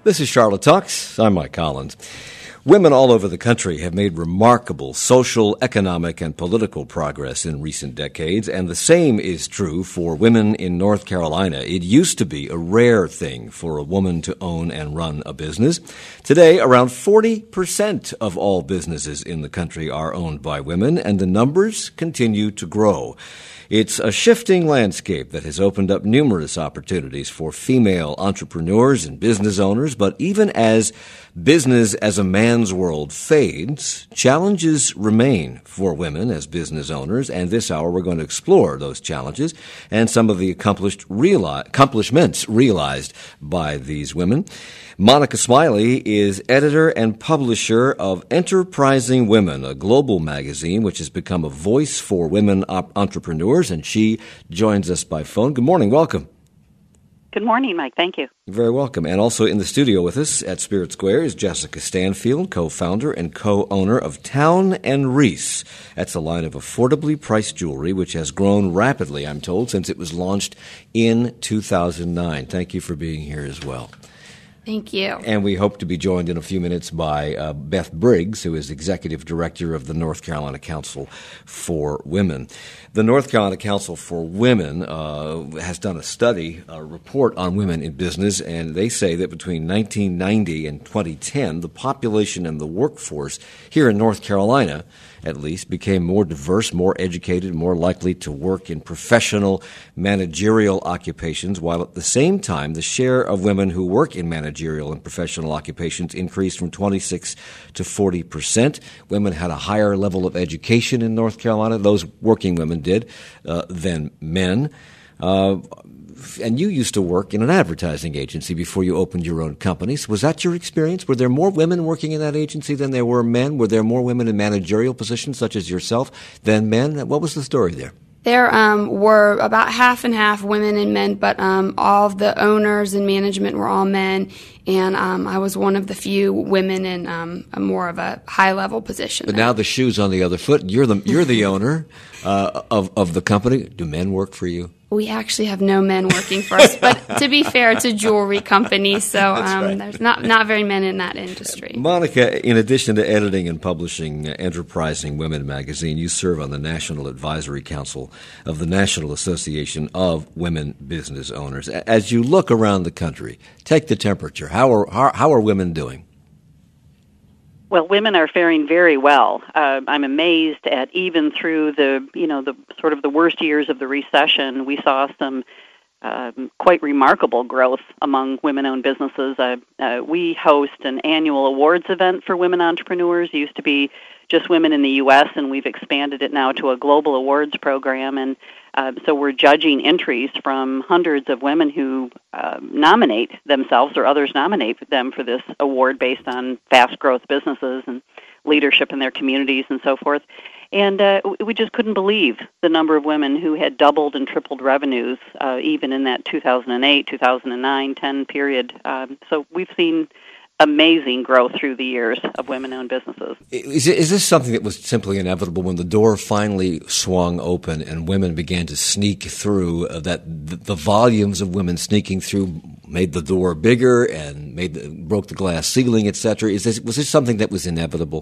This is Charlotte Talks. I'm Mike Collins. Women all over the country have made remarkable social, economic, and political progress in recent decades, and the same is true for women in North Carolina. It used to be a rare thing for a woman to own and run a business. Today, around 40% of all businesses in the country are owned by women, and the numbers continue to grow. It's a shifting landscape that has opened up numerous opportunities for female entrepreneurs and business owners, but even as business as a man's world fades, challenges remain for women as business owners, and this hour we're going to explore those challenges and some of the accomplishments realized by these women. Monica Smiley is editor and publisher of Enterprising Women, a global magazine which has become a voice for women entrepreneurs, and she joins us by phone. Good morning. Welcome. Good morning, Mike. Thank you. You're very welcome. And also in the studio with us at Spirit Square is Jessica Stanfield, co-founder and co-owner of Town & Reese. That's a line of affordably priced jewelry which has grown rapidly, I'm told, since it was launched in 2009. Thank you for being here as well. Thank you. And we hope to be joined in a few minutes by Beth Briggs, who is Executive Director of the North Carolina Council for Women. The North Carolina Council for Women has done a report on women in business, and they say that between 1990 and 2010, the population and the workforce here in North Carolina, at least, became more diverse, more educated, more likely to work in professional managerial occupations, while at the same time the share of women who work in managerial and professional occupations increased from 26 to 40%. Women had a higher level of education in North Carolina, those working women did, than men. And you used to work in an advertising agency before you opened your own companies. Was that your experience? Were there more women working in that agency than there were men? Were there more women in managerial positions, such as yourself, than men? What was the story there? There were about half and half women and men, but all of the owners and management were all men, and I was one of the few women in a more of a high-level position. But now the shoe's on the other foot. You're the owner of the company. Do men work for you? We actually have no men working for us, but to be fair, it's a jewelry company, so right. There's not very men in that industry. Monica, in addition to editing and publishing Enterprising Women magazine, you serve on the National Advisory Council of the National Association of Women Business Owners. As you look around the country, take the temperature. How are women doing? Well, women are faring very well. I'm amazed at even through the sort of the worst years of the recession, we saw some quite remarkable growth among women-owned businesses. We host an annual awards event for women entrepreneurs. It used to be just women in the U.S., and we've expanded it now to a global awards program. And so we're judging entries from hundreds of women who nominate themselves or others nominate them for this award based on fast-growth businesses and leadership in their communities and so forth. And we just couldn't believe the number of women who had doubled and tripled revenues even in that 2008, 2009, 10 period. So we've seen amazing growth through the years of women-owned businesses. Is this something that was simply inevitable when the door finally swung open and women began to sneak through, that the volumes of women sneaking through made the door bigger and broke the glass ceiling, etc.? Was this something that was inevitable?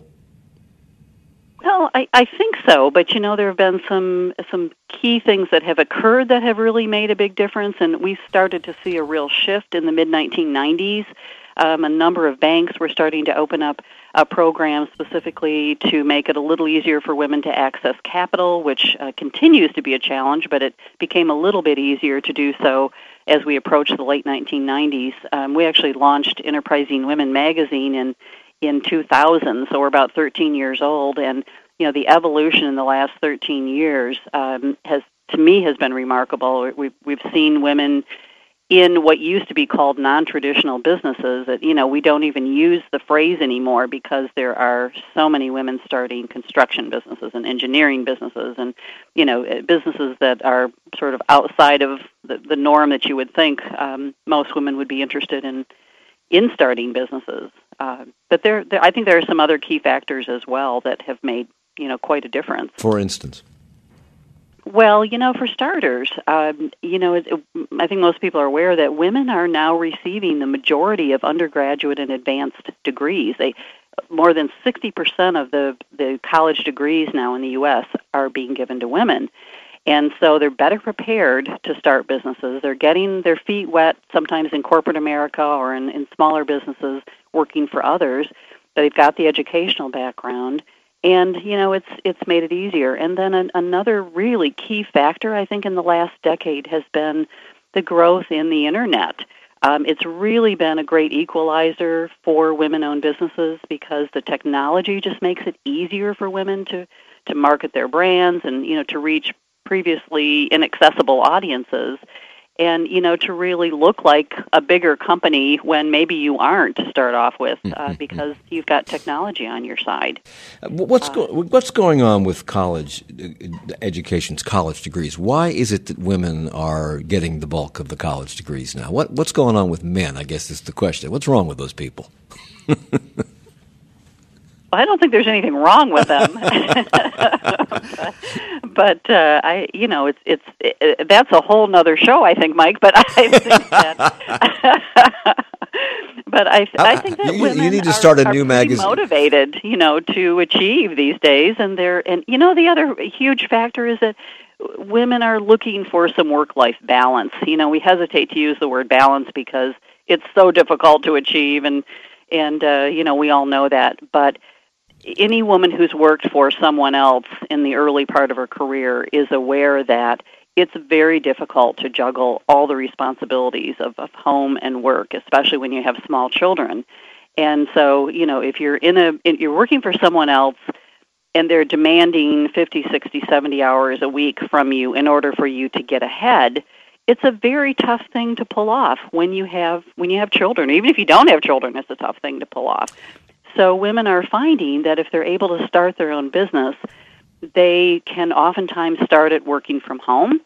Well, I think so, but there have been some key things that have occurred that have really made a big difference, and we started to see a real shift in the mid-1990s. A number of banks were starting to open up programs specifically to make it a little easier for women to access capital, which continues to be a challenge, but it became a little bit easier to do so as we approached the late 1990s. We actually launched Enterprising Women magazine in 2000, so we're about 13 years old, and the evolution in the last 13 years has been remarkable. We've seen women in what used to be called non-traditional businesses that, we don't even use the phrase anymore because there are so many women starting construction businesses and engineering businesses and, businesses that are sort of outside of the norm that you would think most women would be interested in starting businesses. But I think there are some other key factors as well that have made, quite a difference. For instance? Well, for starters, I think most people are aware that women are now receiving the majority of undergraduate and advanced degrees. More than 60% of the college degrees now in the U.S. are being given to women. And so they're better prepared to start businesses. They're getting their feet wet, sometimes in corporate America or in smaller businesses working for others. They've got the educational background. And, it's made it easier. And then another really key factor, I think, in the last decade has been the growth in the Internet. It's really been a great equalizer for women-owned businesses because the technology just makes it easier for women to market their brands and, to reach previously inaccessible audiences and, to really look like a bigger company when maybe you aren't to start off with because you've got technology on your side. What's going on with college education's college degrees? Why is it that women are getting the bulk of the college degrees now? What's going on with men, I guess is the question. What's wrong with those people? I don't think there's anything wrong with them, but that's a whole nother show, I think, Mike. But I think that, I think that women you need to start a new magazine. Motivated, to achieve these days, and the other huge factor is that women are looking for some work-life balance. We hesitate to use the word balance because it's so difficult to achieve, and we all know that, but any woman who's worked for someone else in the early part of her career is aware that it's very difficult to juggle all the responsibilities of home and work, especially when you have small children. And so, if you're working for someone else and they're demanding 50, 60, 70 hours a week from you in order for you to get ahead, it's a very tough thing to pull off when you have children. Even if you don't have children, it's a tough thing to pull off. So women are finding that if they're able to start their own business, they can oftentimes start it working from home.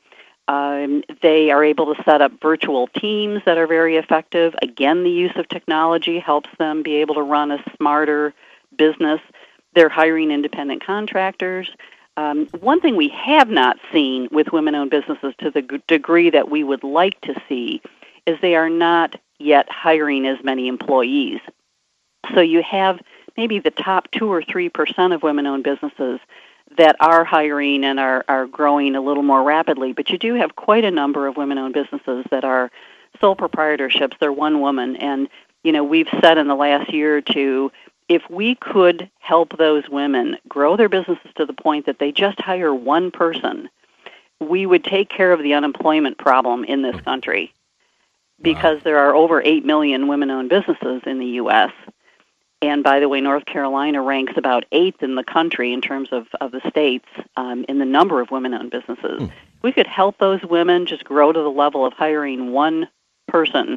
They are able to set up virtual teams that are very effective. Again, the use of technology helps them be able to run a smarter business. They're hiring independent contractors. One thing we have not seen with women-owned businesses to the degree that we would like to see is they are not yet hiring as many employees. So you have maybe the top 2 or 3% of women-owned businesses that are hiring and are growing a little more rapidly, but you do have quite a number of women-owned businesses that are sole proprietorships. They're one woman, and we've said in the last year or two, if we could help those women grow their businesses to the point that they just hire one person, we would take care of the unemployment problem in this country because there are over 8 million women-owned businesses in the U.S., and by the way, North Carolina ranks about 8th in the country in terms of the states in the number of women-owned businesses. We could help those women just grow to the level of hiring one person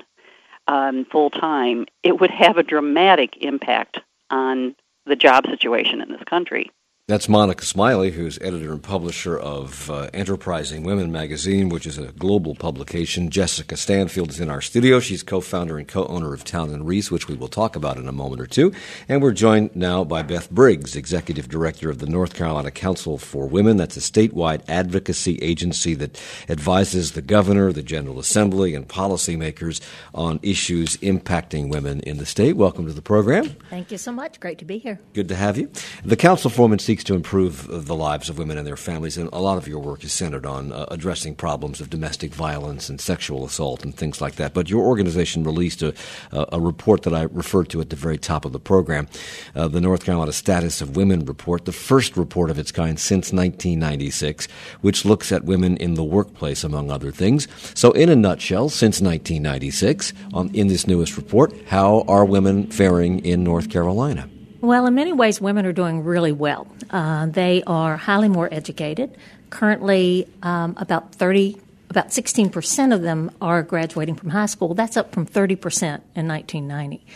full-time. It would have a dramatic impact on the job situation in this country. That's Monica Smiley, who's editor and publisher of Enterprising Women magazine, which is a global publication. Jessica Stanfield is in our studio. She's co-founder and co-owner of Town & Rees, which we will talk about in a moment or two. And we're joined now by Beth Briggs, executive director of the North Carolina Council for Women. That's a statewide advocacy agency that advises the governor, the General Assembly, and policymakers on issues impacting women in the state. Welcome to the program. Thank you so much. Great to be here. Good to have you. The Council for Women seeks to improve the lives of women and their families, and a lot of your work is centered on addressing problems of domestic violence and sexual assault and things like that. But your organization released a report that I referred to at the very top of the program, the North Carolina Status of Women Report, the first report of its kind since 1996, which looks at women in the workplace, among other things. So in a nutshell, since 1996, in this newest report, how are women faring in North Carolina? Well, in many ways, women are doing really well. They are highly more educated. Currently, about 16% of them are graduating from high school. That's up from 30% in 1990.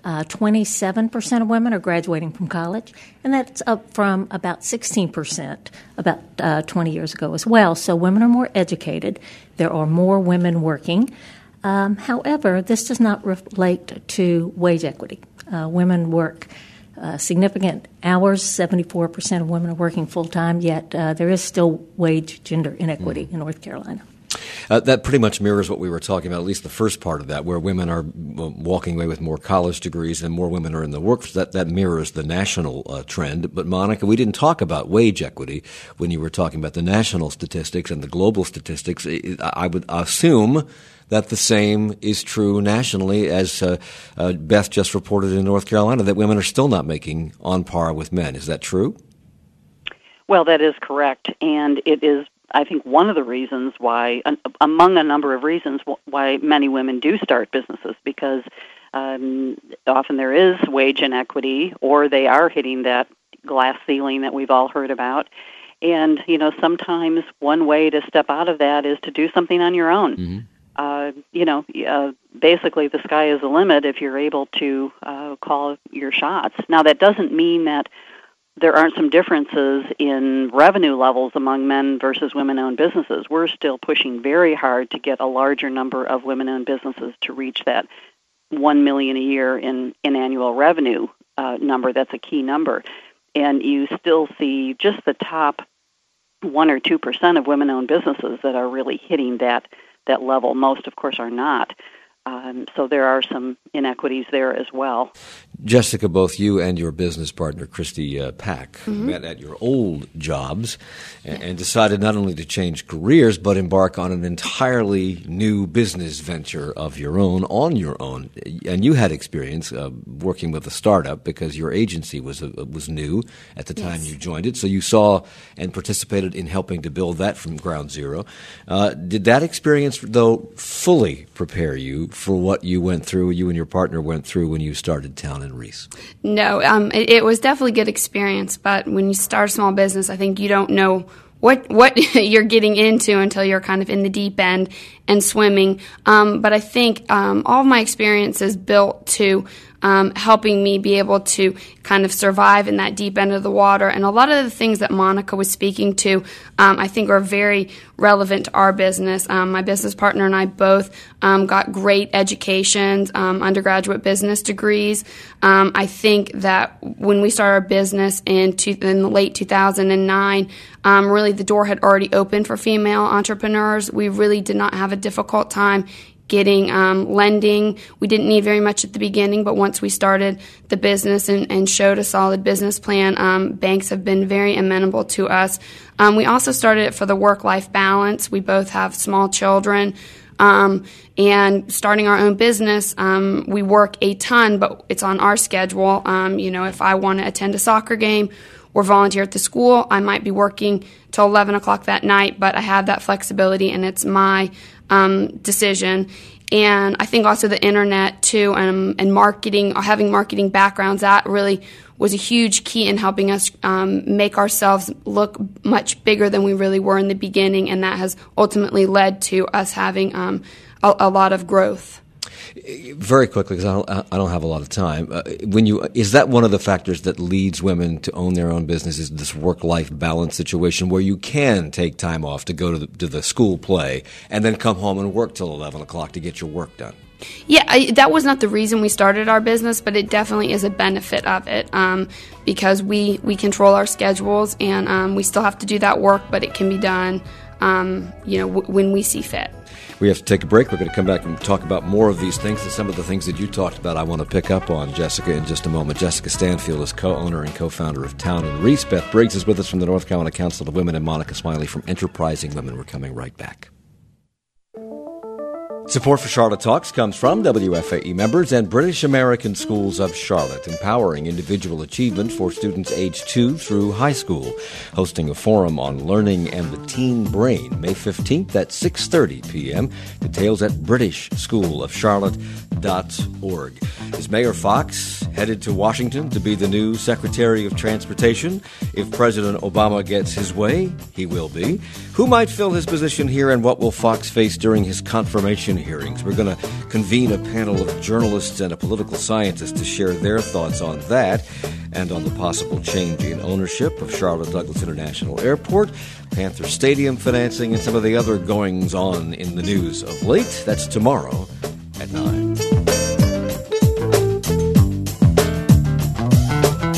27% of women are graduating from college, and that's up from about 16% about 20 years ago as well. So women are more educated. There are more women working. However, this does not relate to wage equity. Women work significant hours. 74% of women are working full-time, yet there is still wage gender inequity in North Carolina. That pretty much mirrors what we were talking about, at least the first part of that, where women are walking away with more college degrees and more women are in the workforce. That mirrors the national trend. But, Monica, we didn't talk about wage equity when you were talking about the national statistics and the global statistics. I would assume that the same is true nationally, as Beth just reported in North Carolina, that women are still not making on par with men. Is that true? Well, that is correct, and it is, I think, one of the reasons why, among a number of reasons, why many women do start businesses, because often there is wage inequity, or they are hitting that glass ceiling that we've all heard about. And, sometimes one way to step out of that is to do something on your own. Mm-hmm. Basically the sky is the limit if you're able to call your shots. Now, that doesn't mean that there aren't some differences in revenue levels among men versus women-owned businesses. We're still pushing very hard to get a larger number of women-owned businesses to reach that $1 million a year in annual revenue number. That's a key number. And you still see just the top 1 or 2% of women-owned businesses that are really hitting that level. Most, of course, are not. So there are some inequities there as well. Jessica, both you and your business partner, Christy Pack, met at your old jobs and decided not only to change careers, but embark on an entirely new business venture of your own, on your own. And you had experience working with a startup because your agency was new at the time you joined it. So you saw and participated in helping to build that from ground zero. Did that experience, though, fully prepare you for what you went through, you and your partner went through when you started Town and Reese? No, it was definitely a good experience, but when you start a small business, I think you don't know what you're getting into until you're kind of in the deep end and swimming. But I think all of my experiences built to helping me be able to kind of survive in that deep end of the water. And a lot of the things that Monica was speaking to, I think are very relevant to our business. My business partner and I both got great educations, undergraduate business degrees. I think that when we started our business in the late 2009, really the door had already opened for female entrepreneurs. We really did not have a difficult time getting lending. We didn't need very much at the beginning, but once we started the business and showed a solid business plan, banks have been very amenable to us. We also started it for the work-life balance. We both have small children. And starting our own business, we work a ton, but it's on our schedule. If I want to attend a soccer game or volunteer at the school, I might be working till 11 o'clock that night, but I have that flexibility, and it's my decision. And I think also the internet too, and marketing, or having marketing backgrounds, that really was a huge key in helping us make ourselves look much bigger than we really were in the beginning, and that has ultimately led to us having a lot of growth. Very quickly, because I don't have a lot of time. Is that one of the factors that leads women to own their own business? Is this work-life balance situation where you can take time off to go to the school play and then come home and work till 11 o'clock to get your work done? Yeah, that was not the reason we started our business, but it definitely is a benefit of it because we control our schedules, and we still have to do that work, but it can be done when we see fit. We have to take a break. We're going to come back and talk about more of these things and some of the things that you talked about I want to pick up on, Jessica, in just a moment. Jessica Stanfield is co-owner and co-founder of Town and Reese. Beth Briggs is with us from the North Carolina Council of Women, and Monica Smiley from Enterprising Women. We're coming right back. Support for Charlotte Talks comes from WFAE members and British American Schools of Charlotte, empowering individual achievement for students aged 2 through high school. Hosting a forum on learning and the teen brain, May 15th at 6:30 p.m. Details at britishschoolofcharlotte.org. Is Mayor Fox headed to Washington to be the new Secretary of Transportation? If President Obama gets his way, he will be. Who might fill his position here, and what will Fox face during his confirmation hearings? We're going to convene a panel of journalists and a political scientist to share their thoughts on that and on the possible change in ownership of Charlotte Douglas International Airport, Panther Stadium financing, and some of the other goings-on in the news of late. That's tomorrow at 9.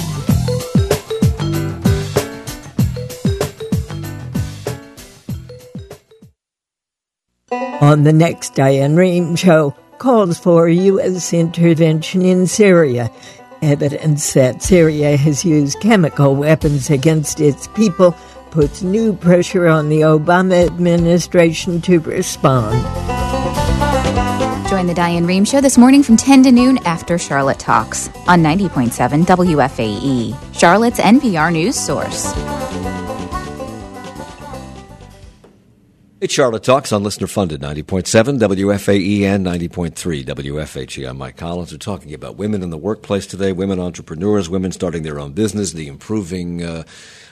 On the next Diane Rehm Show, calls for U.S. intervention in Syria. Evidence that Syria has used chemical weapons against its people puts new pressure on the Obama administration to respond. Join the Diane Rehm Show this morning from 10 to noon after Charlotte Talks on 90.7 WFAE, Charlotte's NPR news source. It's Charlotte Talks on listener-funded 90.7 WFAE and 90.3 WFHE. I'm Mike Collins. We're talking about women in the workplace today, women entrepreneurs, women starting their own business, the improving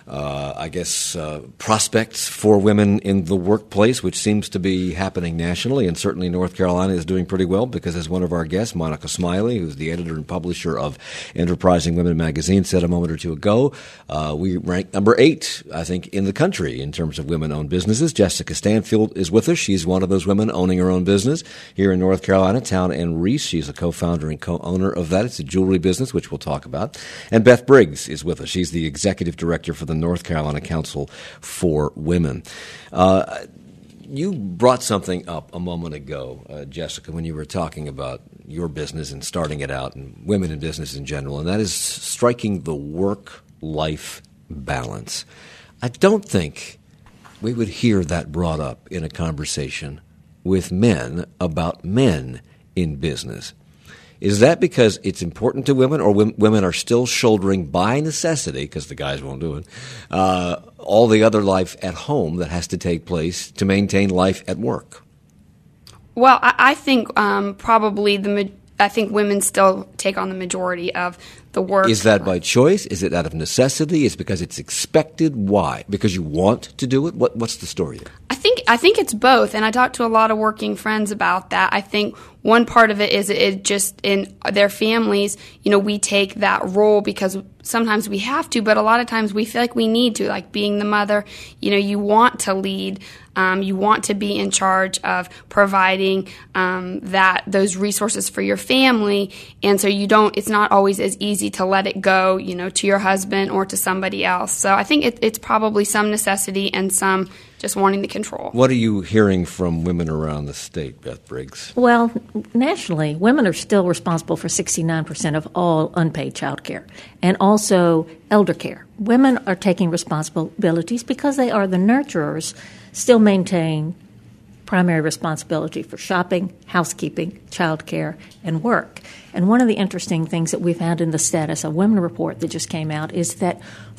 prospects for women in the workplace, which seems to be happening nationally, and certainly North Carolina is doing pretty well because, as one of our guests, Monica Smiley, who's the editor and publisher of Enterprising Women magazine, said a moment or two ago, we rank number 8, I think, in the country in terms of women-owned businesses. Jessica Stanfield is with us. She's one of those women owning her own business here in North Carolina, Town and Reese. She's a co-founder and co-owner of that. It's a jewelry business, which we'll talk about. And Beth Briggs is with us. She's the executive director for the North Carolina Council for Women. You brought something up a moment ago, Jessica, when you were talking about your business and starting it out and women in business in general, and that is striking the work-life balance. I don't think we would hear that brought up in a conversation with men about men in business. Is that because it's important to women, or women are still shouldering by necessity, because the guys won't do it, all the other life at home that has to take place to maintain life at work? Well, I think probably I think women still take on the majority of the work. Is that by choice? Is it out of necessity? Is it because it's expected? Why? Because you want to do it? What's the story there? I think it's both, and I talked to a lot of working friends about that. I think one part of it is it just in their families, we take that role because sometimes we have to, but a lot of times we feel like we need to, like being the mother. You want to lead. You want to be in charge of providing those resources for your family, and so it's not always as easy to let it go, to your husband or to somebody else. So I think it's probably some necessity and some just wanting the control. What are you hearing from women around the state, Beth Briggs? Well, nationally, women are still responsible for 69% of all unpaid child care and also elder care. Women are taking responsibilities because they are the nurturers, still maintain primary responsibility for shopping, housekeeping, child care, and work. And one of the interesting things that we found in the Status of Women report that just came out is that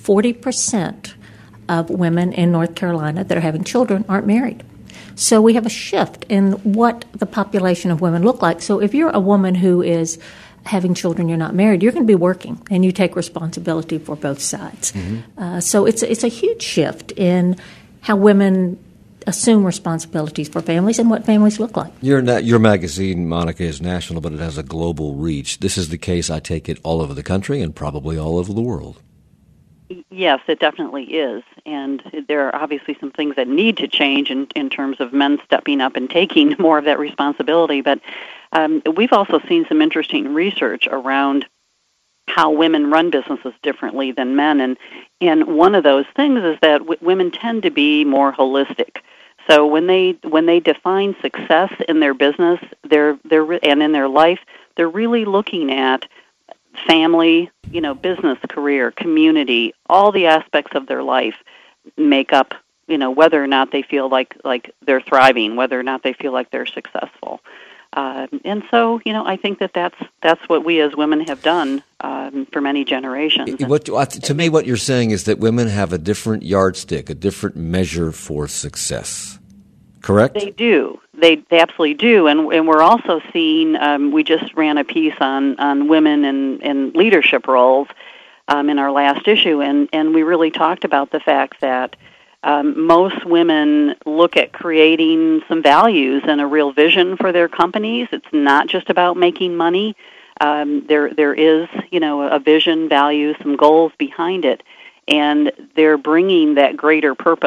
40% of women in North Carolina that are having children aren't married. So we have a shift in what the population of women look like. So if you're a woman who is having children, you're not married, you're going to be working, and you take responsibility for both sides. Mm-hmm. So it's a huge shift in how women assume responsibilities for families and what families look like. Your magazine, Monica, is national, but it has a global reach. This is the case, I take it, all over the country and probably all over the world. Yes, it definitely is. And there are obviously some things that need to change in terms of men stepping up and taking more of that responsibility. But we've also seen some interesting research around how women run businesses differently than men. And one of those things is that women tend to be more holistic. So when they define success in their business, and in their life, they're really looking at family, business, career, community, all the aspects of their life make up, whether or not they feel like they're thriving, whether or not they feel like they're successful. And so, I think that's what we as women have done for many generations. To me, what you're saying is that women have a different yardstick, a different measure for success. Correct? They do. They absolutely do. And we're also seeing, we just ran a piece on women in leadership roles in our last issue, and we really talked about the fact that most women look at creating some values and a real vision for their companies. It's not just about making money. There is, a vision, values, some goals behind it, and they're bringing that greater purpose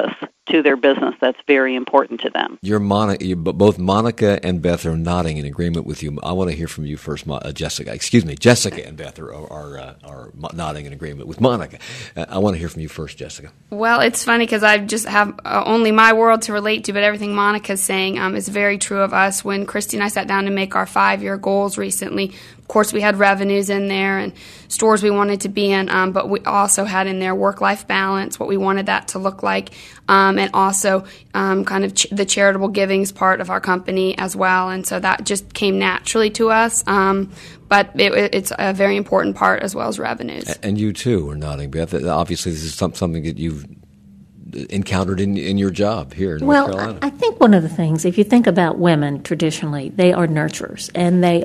to their business that's very important to them. Both Monica and Beth are nodding in agreement with you. I want to hear from you first, Jessica. Excuse me, Jessica and Beth are nodding in agreement with Monica. I want to hear from you first, Jessica. Well, it's funny because I just have only my world to relate to, but everything Monica's saying is very true of us. When Christy and I sat down to make our 5-year goals recently, of course, we had revenues in there and stores we wanted to be in, but we also had in there work-life balance, what we wanted that to look like, and also kind of the charitable givings part of our company as well. And so that just came naturally to us, but it's a very important part as well as revenues. And you, too, are nodding, Beth. Obviously, this is something that you've encountered in your job here in North Carolina. I think one of the things, if you think about women traditionally, they are nurturers, and they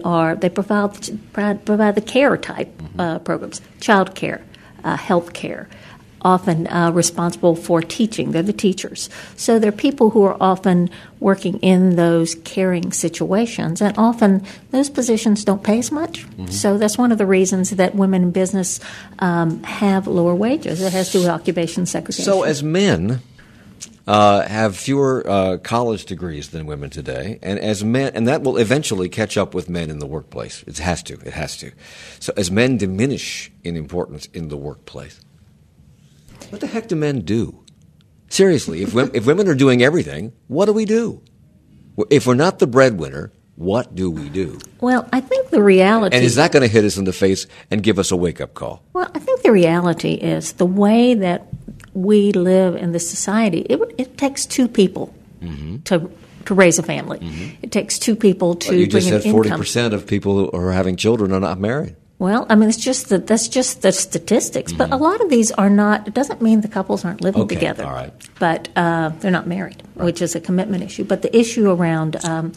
provide the care type programs, child care, health care, often responsible for teaching. They're the teachers. So they're people who are often working in those caring situations, and often those positions don't pay as much. Mm-hmm. So that's one of the reasons that women in business have lower wages. It has to do with occupation segregation. So as men have fewer college degrees than women today, and as men, and that will eventually catch up with men in the workplace. It has to. So as men diminish in importance in the workplace, what the heck do men do? Seriously, if women are doing everything, what do we do? If we're not the breadwinner, what do we do? Well, I think the reality... And is that going to hit us in the face and give us a wake-up call? Well, I think the reality is the way that we live in this society, it takes two people to raise a family. Mm-hmm. It takes two people to bring an income. You just said 40% of people who are having children are not married. Well, I mean, that's just the statistics. Mm-hmm. But a lot of these are not. It doesn't mean the couples aren't living together. All right. But they're not married, right, which is a commitment issue. But the issue around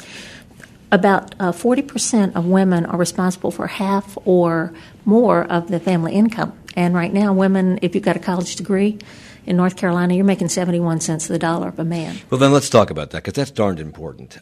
about 40% of women are responsible for half or more of the family income. And right now, women, if you've got a college degree in North Carolina, you're making 71 cents to the dollar of a man. Well, then let's talk about that, because that's darned important.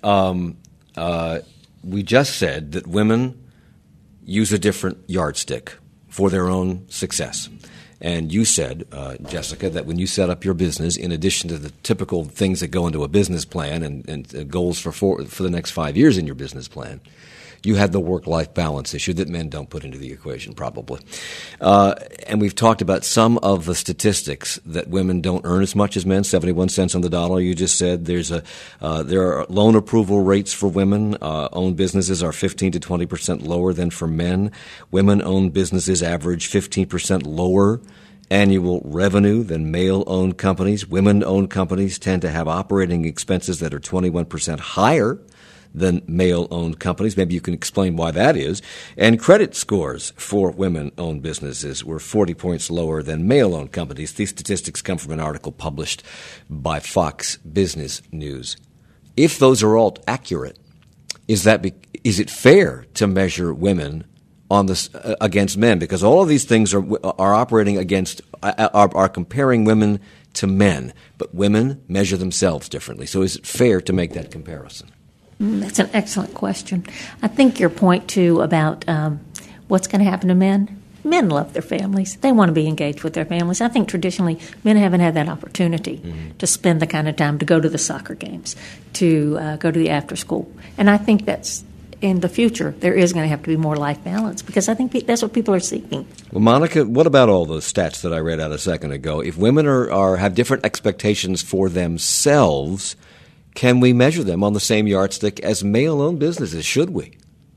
We just said that women use a different yardstick for their own success. And you said, Jessica, that when you set up your business, in addition to the typical things that go into a business plan and goals for the next 5 years in your business plan, you had the work-life balance issue that men don't put into the equation, probably. And we've talked about some of the statistics that women don't earn as much as men, 71 cents on the dollar, you just said. There are loan approval rates for women. Owned businesses are 15 to 20% lower than for men. Women-owned businesses average 15% lower annual revenue than male-owned companies. Women-owned companies tend to have operating expenses that are 21% higher than male-owned companies. Maybe you can explain why that is. And credit scores for women-owned businesses were 40 points lower than male-owned companies. These statistics come from an article published by Fox Business News. If those are all accurate, is it fair to measure women on this against men? Because all of these things are operating against are comparing women to men, but women measure themselves differently. So is it fair to make that comparison? That's an excellent question. I think your point, too, about what's going to happen to men. Men love their families. They want to be engaged with their families. I think traditionally men haven't had that opportunity to spend the kind of time to go to the soccer games, to go to the after school. And I think that's in the future there is going to have to be more life balance, because I think that's what people are seeking. Well, Monica, what about all those stats that I read out a second ago? If women have different expectations for themselves, can we measure them on the same yardstick as male-owned businesses? Should we?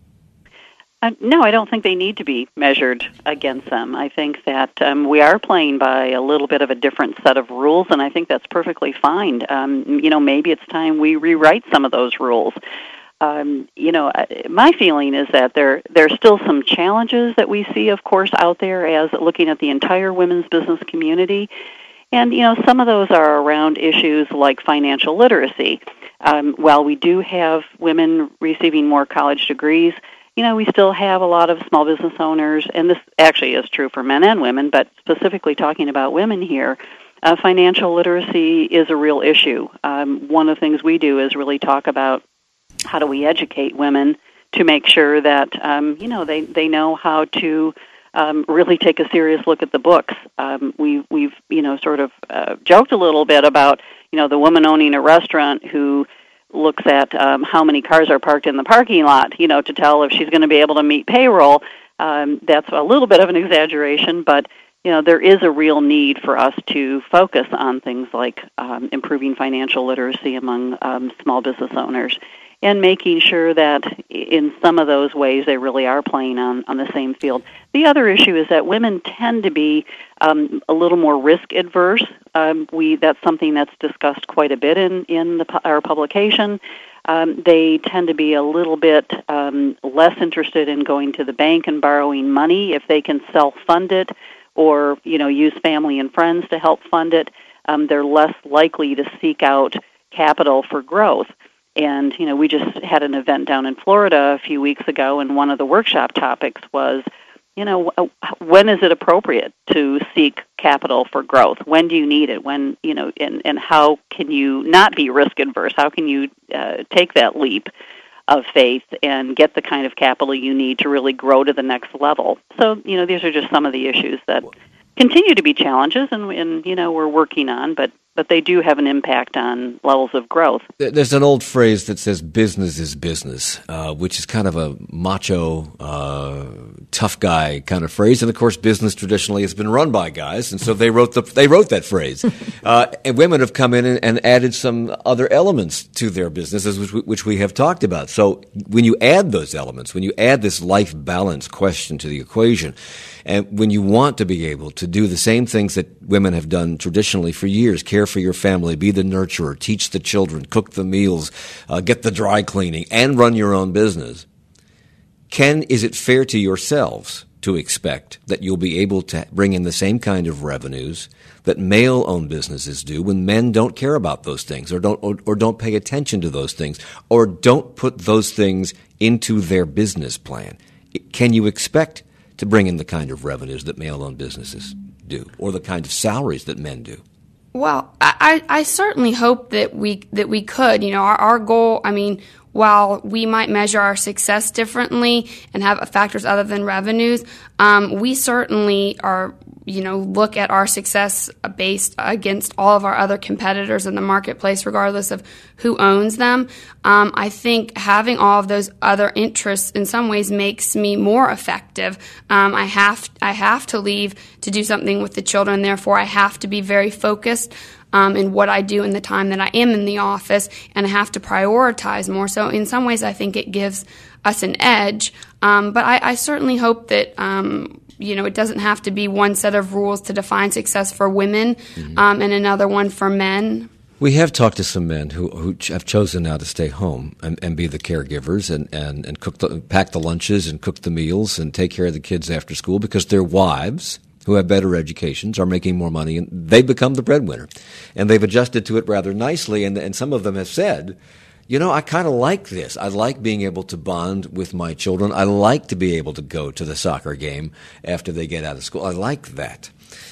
No, I don't think they need to be measured against them. I think that we are playing by a little bit of a different set of rules, and I think that's perfectly fine. Maybe it's time we rewrite some of those rules. My feeling is that there's still some challenges that we see, of course, out there as looking at the entire women's business community. And, some of those are around issues like financial literacy. While we do have women receiving more college degrees, we still have a lot of small business owners, and this actually is true for men and women, but specifically talking about women here, financial literacy is a real issue. One of the things we do is really talk about how do we educate women to make sure that, they know how to really take a serious look at the books. We've sort of joked a little bit about the woman owning a restaurant who looks at how many cars are parked in the parking lot, to tell if she's going to be able to meet payroll. That's a little bit of an exaggeration, but there is a real need for us to focus on things like improving financial literacy among small business owners and making sure that in some of those ways they really are playing on the same field. The other issue is that women tend to be a little more risk adverse. That's something that's discussed quite a bit in our publication. They tend to be a little bit less interested in going to the bank and borrowing money if they can self-fund it or use family and friends to help fund it. They're less likely to seek out capital for growth. And, we just had an event down in Florida a few weeks ago, and one of the workshop topics was, when is it appropriate to seek capital for growth? When do you need it? When, and how can you not be risk adverse? How can you take that leap of faith and get the kind of capital you need to really grow to the next level? So, these are just some of the issues that continue to be challenges and we're working on, but they do have an impact on levels of growth. There's an old phrase that says business is business, which is kind of a macho, tough guy kind of phrase. And, of course, business traditionally has been run by guys, and so they wrote that phrase. And women have come in and added some other elements to their businesses, which we have talked about. So when you add those elements, when you add this life balance question to the equation, and when you want to be able to do the same things that women have done traditionally for years, care for your family, be the nurturer, teach the children, cook the meals, get the dry cleaning, and run your own business, is it fair to yourselves to expect that you'll be able to bring in the same kind of revenues that male-owned businesses do when men don't care about those things or don't pay attention to those things or don't put those things into their business plan? Can you expect to bring in the kind of revenues that male-owned businesses do, or the kind of salaries that men do? Well, I certainly hope that we could. Our goal, while we might measure our success differently and have factors other than revenues, we certainly are, look at our success based against all of our other competitors in the marketplace, regardless of who owns them. I think having all of those other interests in some ways makes me more effective. I have to leave to do something with the children. Therefore, I have to be very focused in what I do in the time that I am in the office, and I have to prioritize more. So in some ways, I think it gives us an edge. But I certainly hope that it doesn't have to be one set of rules to define success for women and another one for men. We have talked to some men who have chosen now to stay home and be the caregivers and pack the lunches and cook the meals and take care of the kids after school because their wives, who have better educations, are making more money, and they've become the breadwinner. And they've adjusted to it rather nicely, and some of them have said, I kind of like this. I like being able to bond with my children. I like to be able to go to the soccer game after they get out of school. I like that.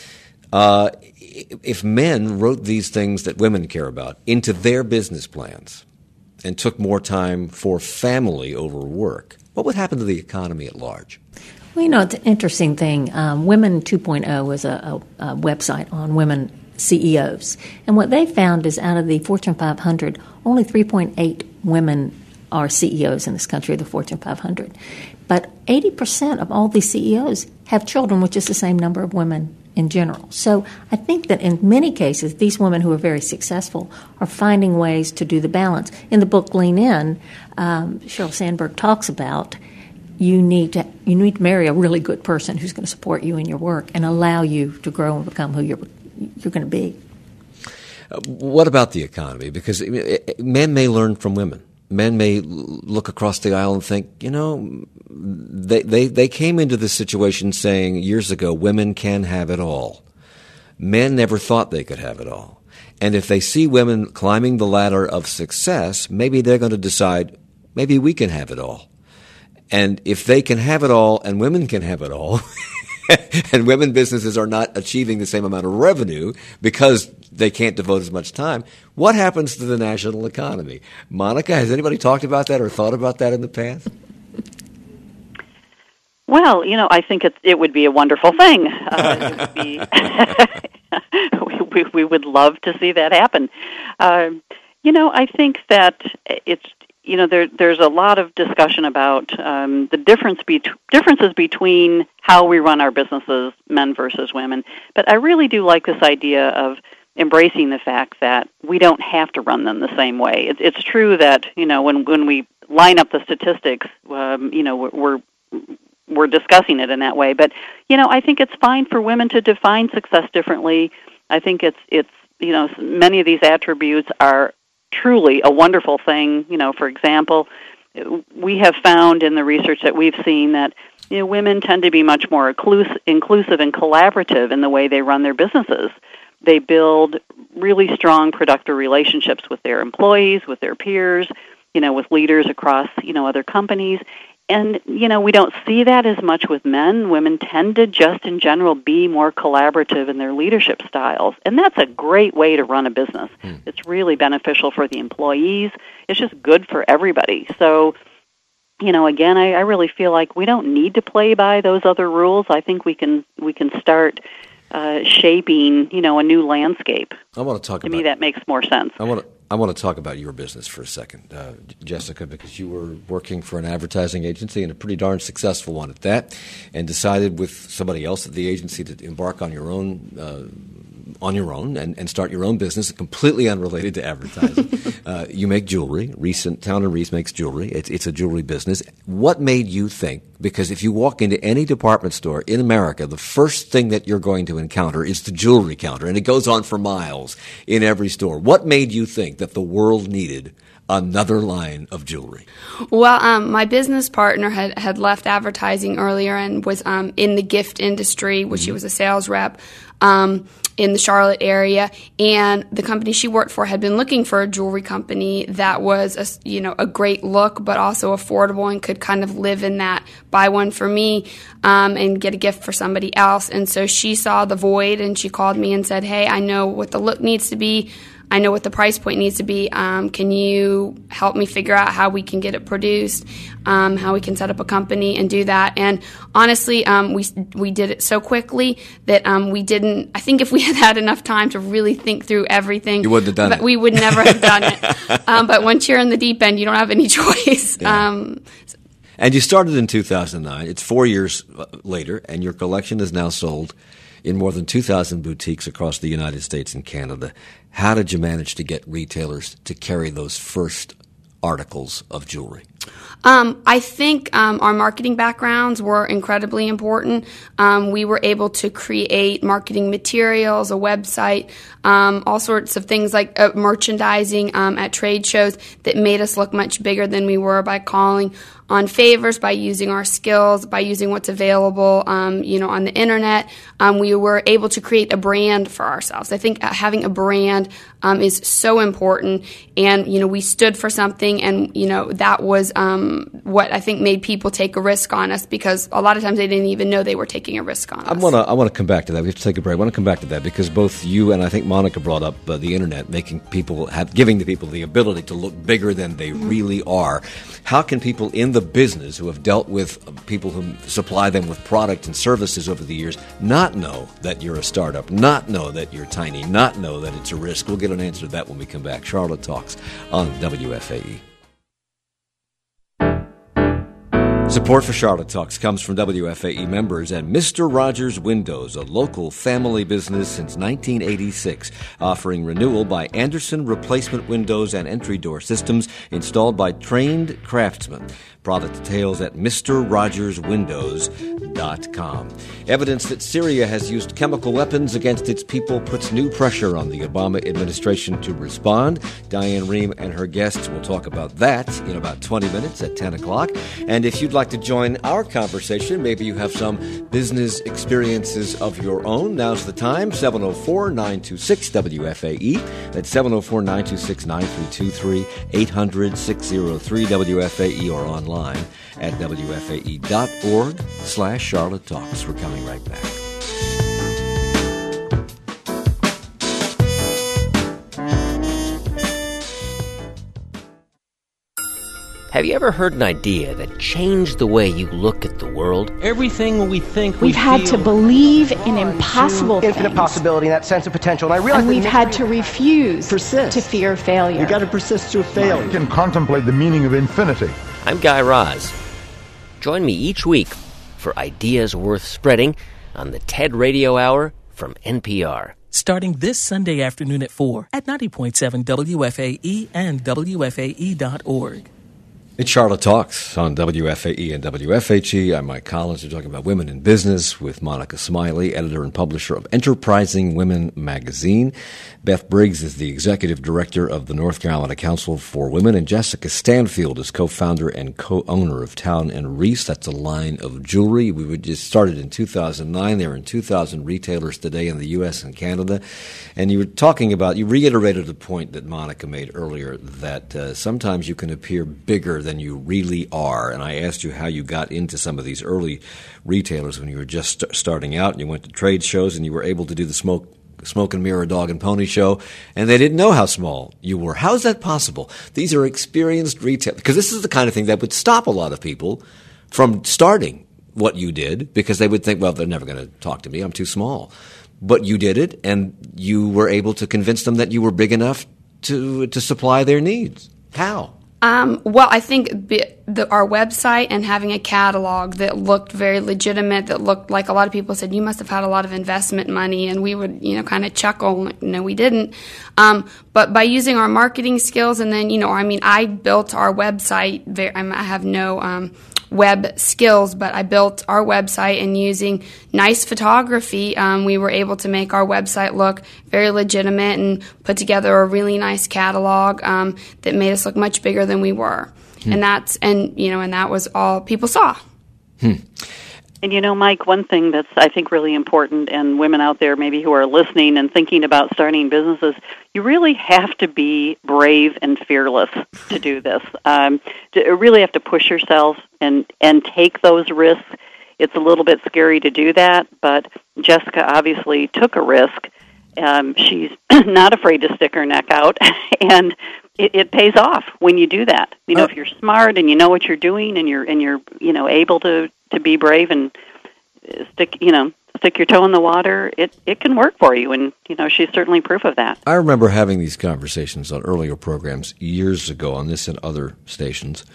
If men wrote these things that women care about into their business plans and took more time for family over work, what would happen to the economy at large? Well, it's an interesting thing. Women 2.0 is a website on women CEOs. And what they found is out of the Fortune 500, only 3.8 women are CEOs in this country, the Fortune 500. But 80% of all these CEOs have children, which is the same number of women in general. So I think that in many cases, these women who are very successful are finding ways to do the balance. In the book Lean In, Sheryl Sandberg talks about you need to marry a really good person who's going to support you in your work and allow you to grow and become who you're going to be. What about the economy? Because men may learn from women. Men may look across the aisle and think, they came into this situation saying years ago, women can have it all. Men never thought they could have it all. And if they see women climbing the ladder of success, maybe they're going to decide, maybe we can have it all. And if they can have it all and women can have it all, and women businesses are not achieving the same amount of revenue because they can't devote as much time, what happens to the national economy? Monica, has anybody talked about that or thought about that in the past? Well, I think it would be a wonderful thing. We would love to see that happen. I think that it's there's a lot of discussion about the differences between how we run our businesses, men versus women. But I really do like this idea of embracing the fact that we don't have to run them the same way. It's true that when we line up the statistics, we're discussing it in that way. But I think it's fine for women to define success differently. I think it's many of these attributes are truly a wonderful thing. For example, we have found in the research that we've seen that women tend to be much more inclusive and collaborative in the way they run their businesses. They build really strong, productive relationships with their employees, with their peers, with leaders across, other companies. And, we don't see that as much with men. Women tend to just, in general, be more collaborative in their leadership styles. And that's a great way to run a business. It's really beneficial for the employees. It's just good for everybody. So, again, I really feel like we don't need to play by those other rules. I think we can start shaping, a new landscape. To me, that makes more sense. I want to talk about your business for a second, Jessica, because you were working for an advertising agency and a pretty darn successful one at that, and decided with somebody else at the agency to embark on your own and start your own business, completely unrelated to advertising. You make jewelry. Town & Reese makes jewelry. It's a jewelry business. What made you think, because if you walk into any department store in America, the first thing that you're going to encounter is the jewelry counter, and it goes on for miles in every store. What made you think that the world needed another line of jewelry? Well, my business partner had left advertising earlier and was in the gift industry, which she was a sales rep in the Charlotte area, and the company she worked for had been looking for a jewelry company that was a great look but also affordable and could kind of live in that, buy one for me and get a gift for somebody else. And so she saw the void and she called me and said, hey, I know what the look needs to be. I know what the price point needs to be. Can you help me figure out how we can get it produced, how we can set up a company and do that? And honestly, we did it so quickly that we didn't. I think if we had enough time to really think through everything, you wouldn't have done it. We would never have done it. But once you're in the deep end, you don't have any choice. Yeah. And you started in 2009. It's 4 years later, and your collection is now sold in more than 2,000 boutiques across the United States and Canada. How did you manage to get retailers to carry those first articles of jewelry? I think our marketing backgrounds were incredibly important. We were able to create marketing materials, a website, all sorts of things like merchandising at trade shows that made us look much bigger than we were by calling on favors, by using our skills, by using what's available, on the internet. We were able to create a brand for ourselves. I think having a brand is so important, and we stood for something, and that was what I think made people take a risk on us, because a lot of times they didn't even know they were taking a risk on us. I want to come back to that. We have to take a break. I want to come back to that because both you and I think Monica brought up the internet, giving the people the ability to look bigger than they really are. How can people in the business who have dealt with people who supply them with product and services over the years not know that you're a startup, not know that you're tiny, not know that it's a risk? We'll get an answer to that when we come back. Charlotte Talks on WFAE. Support for Charlotte Talks comes from WFAE members and Mr. Rogers Windows, a local family business since 1986, offering renewal by Anderson replacement windows and entry door systems installed by trained craftsmen. Product details at MrRogersWindows.com. Evidence that Syria has used chemical weapons against its people puts new pressure on the Obama administration to respond. Diane Rehm and her guests will talk about that in about 20 minutes at 10 o'clock. And if you'd like to join our conversation, maybe you have some business experiences of your own, now's the time. 704-926-WFAE. That's 704-926-9323, 800-603-WFAE, or online at WFAE.org/Charlotte Talks. We're coming right back. Have you ever heard an idea that changed the way you look at the world? Everything we think we've had to believe in impossible things. Infinite possibility and that sense of potential. And I realize we've had to refuse to fear failure. You got to persist through failure. You can contemplate the meaning of infinity. I'm Guy Raz. Join me each week for Ideas Worth Spreading on the TED Radio Hour from NPR. Starting this Sunday afternoon at 4 at 90.7 WFAE and WFAE.org. It's Charlotte Talks on WFAE and WFHE. I'm Mike Collins. We're talking about women in business with Monica Smiley, editor and publisher of Enterprising Women magazine. Beth Briggs is the executive director of the North Carolina Council for Women, and Jessica Stanfield is co-founder and co-owner of Town and Reese. That's a line of jewelry. We just started in 2009. They're in 2,000 retailers today in the U.S. and Canada. And you were talking about, you reiterated a point that Monica made earlier, that sometimes you can appear bigger than you really are. And I asked you how you got into some of these early retailers when you were just starting out and you went to trade shows and you were able to do the Smoke and Mirror Dog and Pony show, and they didn't know how small you were. How is that possible? These are experienced retailers, because this is the kind of thing that would stop a lot of people from starting what you did, because they would think, well, they're never going to talk to me. I'm too small. But you did it, and you were able to convince them that you were big enough to supply their needs. How? Well, I think our website and having a catalog that looked very legitimate, that looked like a lot of people said, you must have had a lot of investment money, and we would, kind of chuckle. No, we didn't. But by using our marketing skills, and then, I built our website. I have no web skills, but I built our website, and using nice photography, we were able to make our website look very legitimate and put together a really nice catalog that made us look much bigger than we were. And that was all people saw. And Mike, one thing that's, I think, really important, and women out there maybe who are listening and thinking about starting businesses, you really have to be brave and fearless to do this. You really have to push yourself and take those risks. It's a little bit scary to do that, but Jessica obviously took a risk. She's not afraid to stick her neck out, and it pays off when you do that. If you're smart and you know what you're doing, and you're able to be brave and stick your toe in the water, it can work for you, and she's certainly proof of that. I remember having these conversations on earlier programs years ago on this and other stations,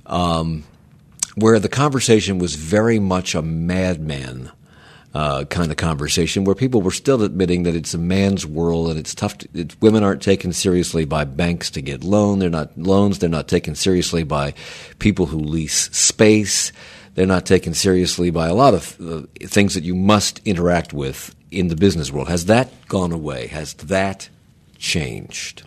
where the conversation was very much a madman kind of conversation, where people were still admitting that it's a man's world and it's tough. Women aren't taken seriously by banks to get loans. They're not taken seriously by people who lease space. They're not taken seriously by a lot of things that you must interact with in the business world. Has that gone away? Has that changed?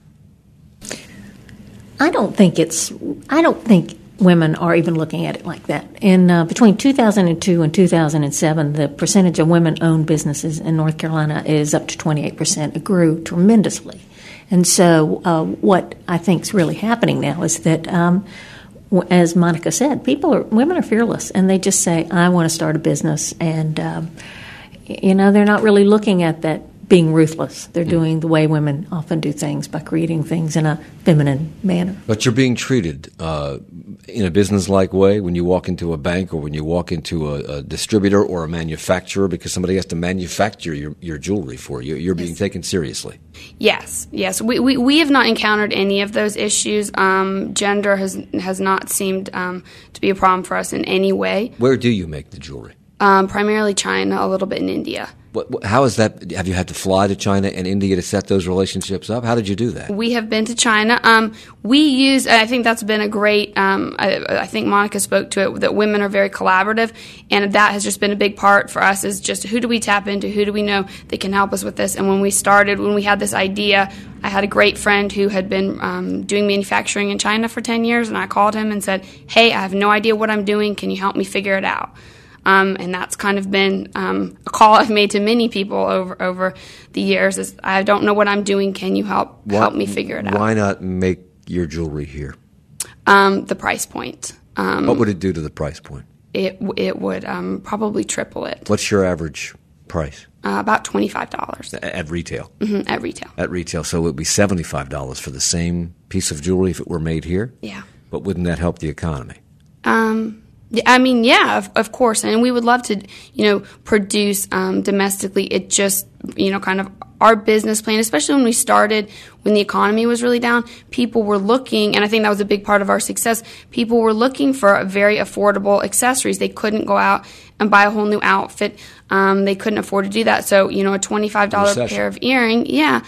I don't think women are even looking at it like that. In between 2002 and 2007, the percentage of women-owned businesses in North Carolina is up to 28%. It grew tremendously. And so what I think is really happening now is that as Monica said, women are fearless, and they just say, I want to start a business, and they're not really looking at that being ruthless. They're doing the way women often do things, by creating things in a feminine manner. But you're being treated in a business-like way when you walk into a bank or when you walk into a distributor or a manufacturer, because somebody has to manufacture your jewelry for you. You're being taken seriously. Yes. We have not encountered any of those issues. Gender has not seemed to be a problem for us in any way. Where do you make the jewelry? Primarily China, a little bit in India. How is that? Have you had to fly to China and India to set those relationships up? How did you do that? We have been to China. I think that's been a great, I think Monica spoke to it, that women are very collaborative, and that has just been a big part for us, is just who do we tap into, who do we know that can help us with this. And when we had this idea, I had a great friend who had been doing manufacturing in China for 10 years, and I called him and said, hey, I have no idea what I'm doing. Can you help me figure it out? And that's kind of been a call I've made to many people over the years, is I don't know what I'm doing. Can you help me figure it out? Why not make your jewelry here? The price point. What would it do to the price point? It would probably triple it. What's your average price? About $25. At retail? Mm-hmm, at retail. At retail. So it would be $75 for the same piece of jewelry if it were made here? Yeah. But wouldn't that help the economy? I mean, yeah, of course. And we would love to, produce domestically. It just, kind of our business plan, especially when we started, when the economy was really down, people were looking, and I think that was a big part of our success, people were looking for very affordable accessories. They couldn't go out and buy a whole new outfit. They couldn't afford to do that. So, a $25 pair of earring,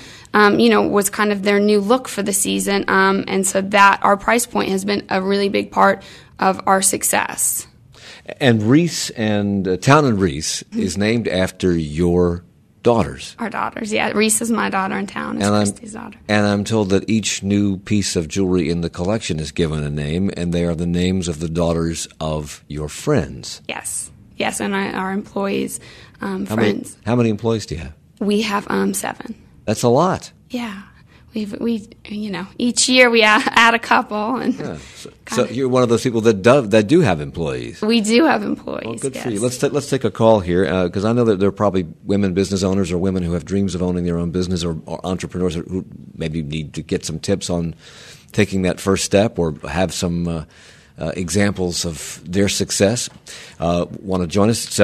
was kind of their new look for the season. And so that our price point has been a really big part of our success. And Reese and Town and Reese is named after your daughters. Our daughters, yeah. Reese is my daughter and Town is Christy's daughter. And I'm told that each new piece of jewelry in the collection is given a name, and they are the names of the daughters of your friends. Yes, and our employees, friends. How many employees do you have? We have 7. That's a lot. Yeah. We each year we add a couple. And so you're one of those people that do have employees. We do have employees. Well, good for you. Let's take a call here because I know that there are probably women business owners or women who have dreams of owning their own business or entrepreneurs who maybe need to get some tips on taking that first step or have some examples of their success. Want to join us?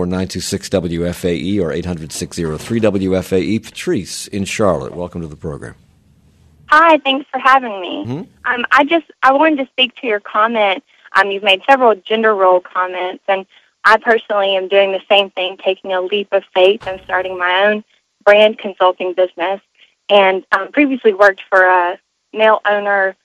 704-926-WFAE or 800-603-WFAE. Patrice in Charlotte, welcome to the program. Hi, thanks for having me. Mm-hmm. I wanted to speak to your comment. You've made several gender role comments, and I personally am doing the same thing, taking a leap of faith and starting my own brand consulting business. And previously worked for a male owner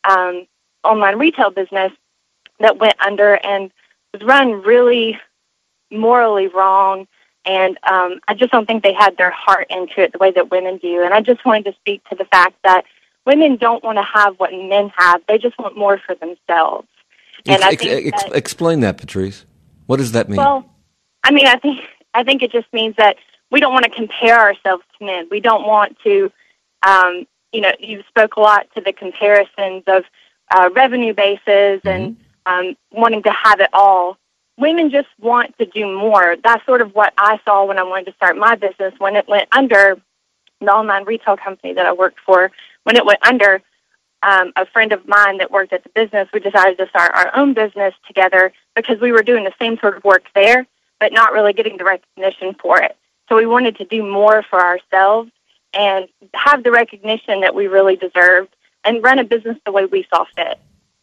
online retail business that went under and was run really morally wrong. And I just don't think they had their heart into it the way that women do. And I just wanted to speak to the fact that women don't want to have what men have. They just want more for themselves. And explain that, Patrice. What does that mean? Well, I think it just means that we don't want to compare ourselves to men. We don't want to, you spoke a lot to the comparisons of revenue bases and wanting to have it all. Women just want to do more. That's sort of what I saw when I wanted to start my business. When it went under, the online retail company that I worked for, when it went under, a friend of mine that worked at the business, we decided to start our own business together because we were doing the same sort of work there, but not really getting the recognition for it. So we wanted to do more for ourselves and have the recognition that we really deserved and run a business the way we saw fit.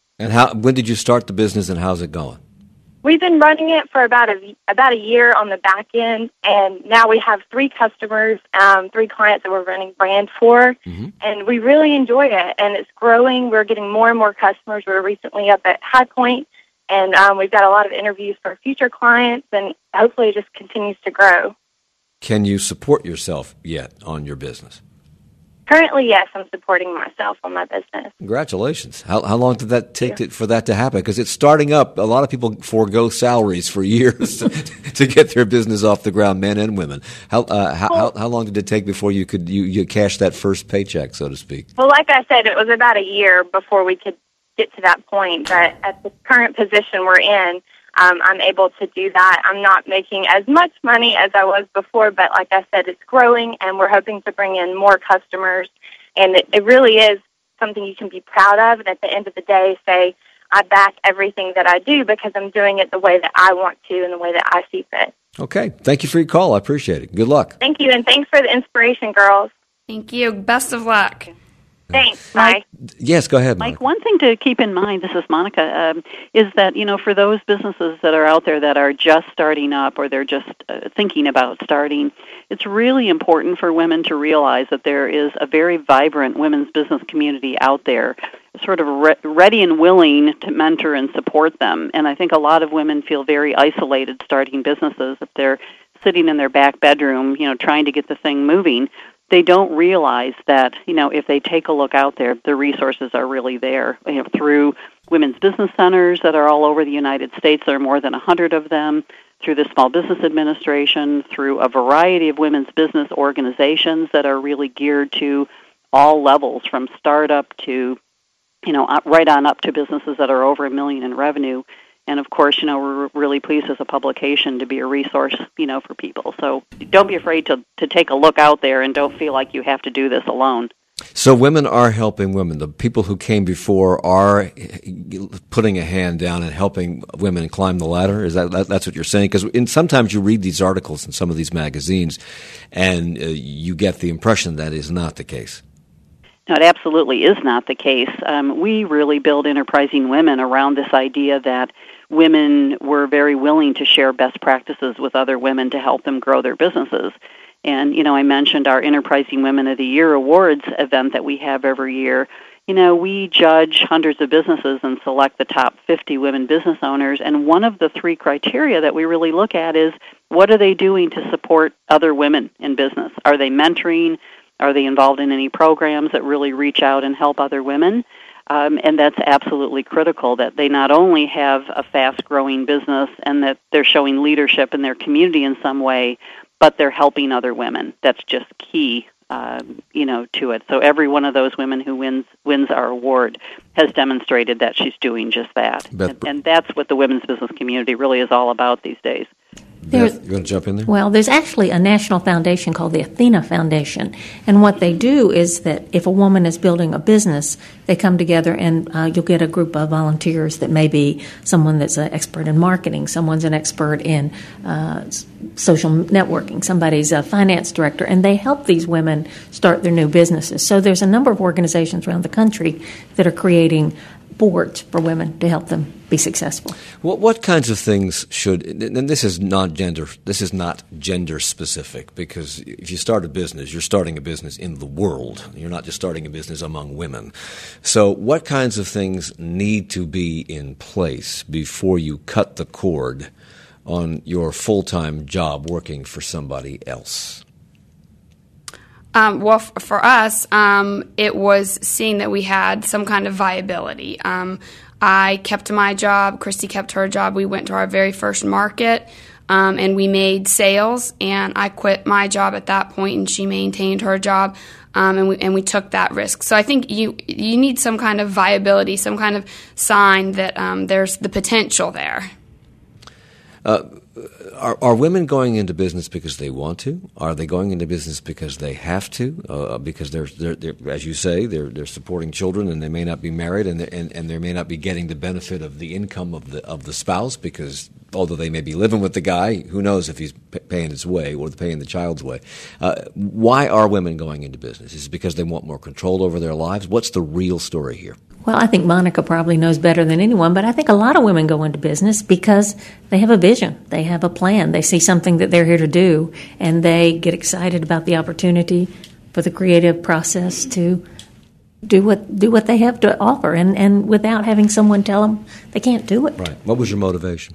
And when did you start the business and how's it going? We've been running it for about a year on the back end, and now we have 3 customers, 3 clients that we're running brand for, and we really enjoy it, and it's growing. We're getting more and more customers. We were recently up at High Point, and we've got a lot of interviews for future clients, and hopefully it just continues to grow. Can you support yourself yet on your business? Currently, yes, I'm supporting myself on my business. Congratulations. How long did that take for that to happen? Because it's starting up. A lot of people forego salaries for years to get their business off the ground, men and women. How long did it take before you could you cash that first paycheck, so to speak? Well, like I said, it was about a year before we could get to that point. But at the current position we're in, I'm able to do that. I'm not making as much money as I was before, but like I said, it's growing, and we're hoping to bring in more customers. And it really is something you can be proud of, and at the end of the day, say, I back everything that I do because I'm doing it the way that I want to and the way that I see fit. Okay. Thank you for your call. I appreciate it. Good luck. Thank you, and thanks for the inspiration, girls. Thank you. Best of luck. Thanks. Bye. Yes, go ahead, Mike. One thing to keep in mind, this is Monica, is that, for those businesses that are out there that are just starting up or they're just thinking about starting, it's really important for women to realize that there is a very vibrant women's business community out there, sort of ready and willing to mentor and support them. And I think a lot of women feel very isolated starting businesses if they're sitting in their back bedroom, trying to get the thing moving. They don't realize that, if they take a look out there, the resources are really there. Through women's business centers that are all over the United States, there are more than 100 of them, through the Small Business Administration, through a variety of women's business organizations that are really geared to all levels, from startup to, right on up to businesses that are over $1 million in revenue. And, of course, we're really pleased as a publication to be a resource, for people. So don't be afraid to take a look out there and don't feel like you have to do this alone. So women are helping women. The people who came before are putting a hand down and helping women climb the ladder. Is that's what you're saying? Because sometimes you read these articles in some of these magazines, and you get the impression that is not the case. No, it absolutely is not the case. We really build Enterprising Women around this idea that women were very willing to share best practices with other women to help them grow their businesses. And, I mentioned our Enterprising Women of the Year awards event that we have every year. We judge hundreds of businesses and select the top 50 women business owners, and one of the 3 criteria that we really look at is what are they doing to support other women in business? Are they mentoring? Are they involved in any programs that really reach out and help other women? And that's absolutely critical, that they not only have a fast-growing business and that they're showing leadership in their community in some way, but they're helping other women. That's just key, to it. So every one of those women who wins our award has demonstrated that she's doing just that. And that's what the women's business community really is all about these days. You want to jump in there? Well, there's actually a national foundation called the Athena Foundation, and what they do is that if a woman is building a business, they come together and you'll get a group of volunteers that may be someone that's an expert in marketing, someone's an expert in social networking, somebody's a finance director, and they help these women start their new businesses. So there's a number of organizations around the country that are creating boards for women to help them be successful. What kinds of things should, and this is not gender specific, because if you start a business, you're starting a business in the world. You're not just starting a business among women. So what kinds of things need to be in place before you cut the cord on your full-time job working for somebody else? Well, for us, it was seeing that we had some kind of viability. I kept my job. Christy kept her job. We went to our very first market, and we made sales. And I quit my job at that point, and she maintained her job, and we took that risk. So I think you need some kind of viability, some kind of sign that there's the potential there. Are women going into business because they want to? Are they going into business because they have to? Because they're as you say, they're supporting children, and they may not be married, and they may not be getting the benefit of the income of the spouse, because although they may be living with the guy, who knows if he's paying his way or paying the child's way. Why are women going into business? Is it because they want more control over their lives? What's the real story here? Well, I think Monica probably knows better than anyone, but I think a lot of women go into business because they have a vision, they have a plan, they see something that they're here to do, and they get excited about the opportunity for the creative process to do what they have to offer, and without having someone tell them they can't do it. Right. What was your motivation?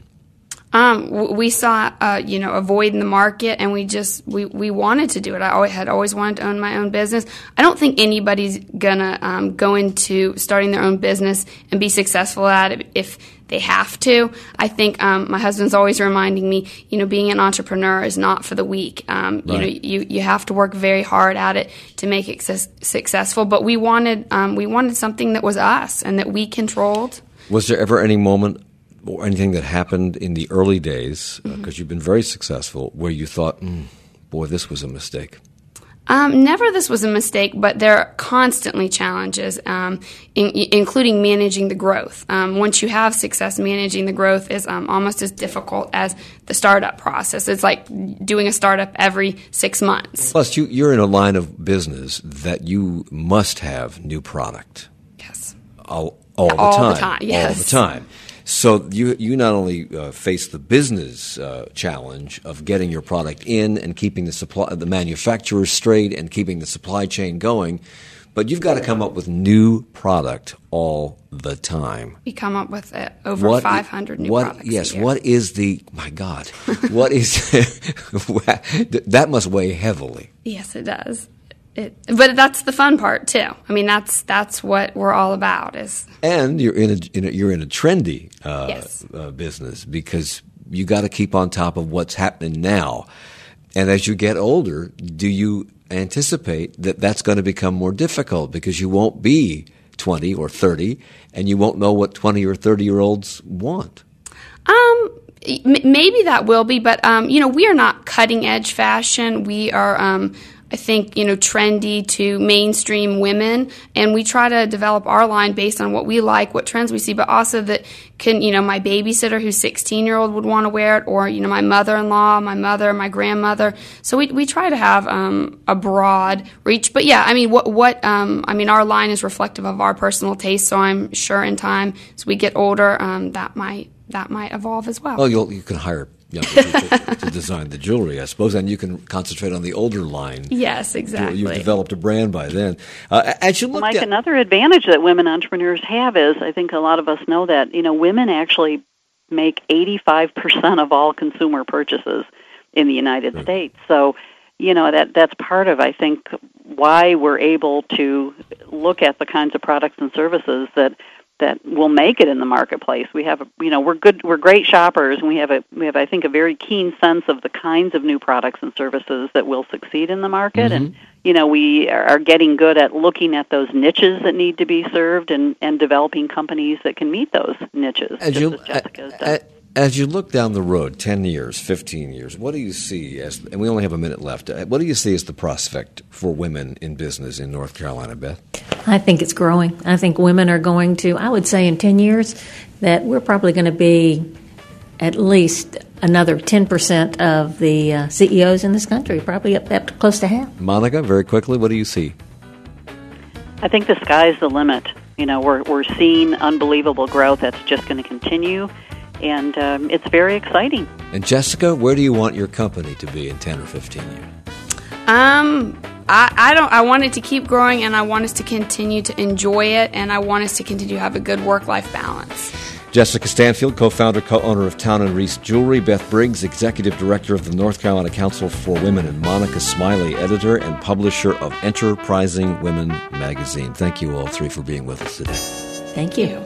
We saw, a void in the market, and we wanted to do it. I had always wanted to own my own business. I don't think anybody's gonna go into starting their own business and be successful at it if they have to. I think my husband's always reminding me, being an entrepreneur is not for the weak. Right. You have to work very hard at it to make it successful. But we wanted something that was us and that we controlled. Was there ever any moment or anything that happened in the early days, because you've been very successful, where you thought, boy, this was a mistake? Never this was a mistake, but there are constantly challenges, including managing the growth. Once you have success, managing the growth is almost as difficult as the startup process. It's like doing a startup every 6 months. Plus, you're in a line of business that you must have new product. Yes. All the time. Yes. All the time. So you not only face the business challenge of getting your product in and keeping the manufacturers straight and keeping the supply chain going, but you've got to come up with new product all the time. We come up with over 500 new products a year. What is what is that must weigh heavily. Yes, it does. But that's the fun part too. I mean, that's what we're all about. And you're in a trendy business, because you got to keep on top of what's happening now. And as you get older, do you anticipate that that's going to become more difficult, because you won't be 20 or 30, and you won't know what 20 or 30-year-olds want? Maybe that will be, but we are not cutting edge fashion. We are I think, trendy to mainstream women. And we try to develop our line based on what we like, what trends we see, but also that my babysitter who's 16-year-old would want to wear it, or, my mother-in-law, my mother, my grandmother. So we try to have a broad reach. But yeah, our line is reflective of our personal taste. So I'm sure in time, as we get older, that might evolve as well. Well, you can hire younger people to design the jewelry, I suppose, and you can concentrate on the older line. Yes, exactly. You've developed a brand by then. As you look, Mike, another advantage that women entrepreneurs have is, I think a lot of us know that, women actually make 85% of all consumer purchases in the United States. So, that's part of, I think, why we're able to look at the kinds of products and services that will make it in the marketplace. We have, we're great shoppers, and we have, I think, a very keen sense of the kinds of new products and services that will succeed in the market. Mm-hmm. And, we are getting good at looking at those niches that need to be served and developing companies that can meet those niches. As you look down the road, 10 years, 15 years, what do you see and we only have a minute left, what do you see as the prospect for women in business in North Carolina, Beth? I think it's growing. I think women are going to, I would say in 10 years, that we're probably going to be at least another 10% of the CEOs in this country, probably up to close to half. Monica, very quickly, what do you see? I think the sky's the limit. We're seeing unbelievable growth that's just going to continue. And it's very exciting. And Jessica, where do you want your company to be in 10 or 15 years? I want it to keep growing, and I want us to continue to enjoy it, and I want us to continue to have a good work-life balance. Jessica Stanfield, co-founder, co-owner of Town & Reese Jewelry. Beth Briggs, executive director of the North Carolina Council for Women. And Monica Smiley, editor and publisher of Enterprising Women magazine. Thank you all three for being with us today. Thank you.